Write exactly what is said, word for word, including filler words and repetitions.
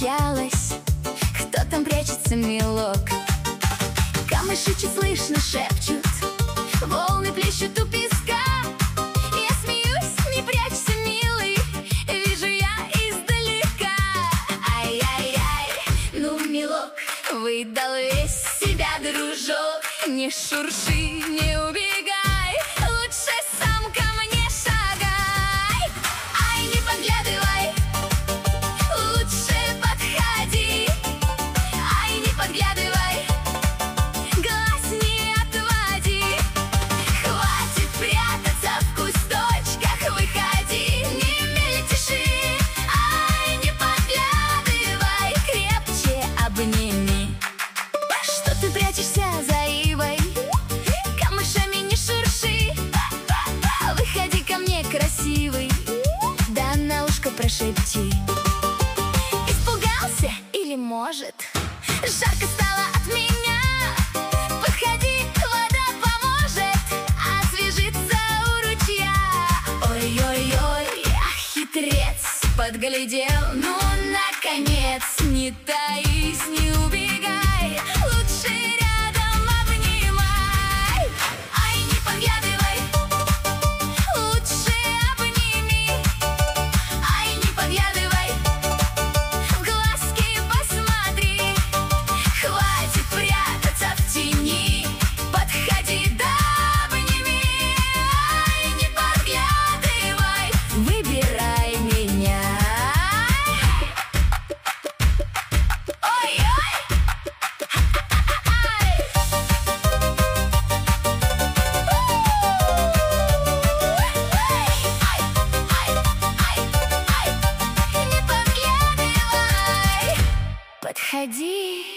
постучалась. Кто там прячется, милок? Камыши чуть слышно шепчут, волны плещут у песка. Я смеюсь, не прячься, милый, вижу я издалека. Ай-яй-яй, ну, милок, выдал весь себя, дружок. Не шурши, не убегай, лучше сам ко мне шагай. Ай, не подглядывай, лучше подходи. Ай, не подглядывай, глаз не отводи. Хватит прятаться в кусточках, выходи, не мельтеши. Ай, не подглядывай, крепче обними. Что ты прячешься за ивой? Камышами не шурши. Выходи ко мне, красивый, да на ушко прошепти. Испугался или может жарко стало от меня? Подходи, вода поможет освежиться у ручья. Ой-ой-ой, ах, хитрец, подглядел, ну, наконец. Не таись, не убегай, лучше рядом обнимай. Ай, не подглядывай, лучше обними. Ай, не подглядывай, в глазки посмотри. Хватит прятаться в тени, подходи, да обними. Ай, не подглядывай, выбирай меня. Ой-ой! Не подглядывай, подходи.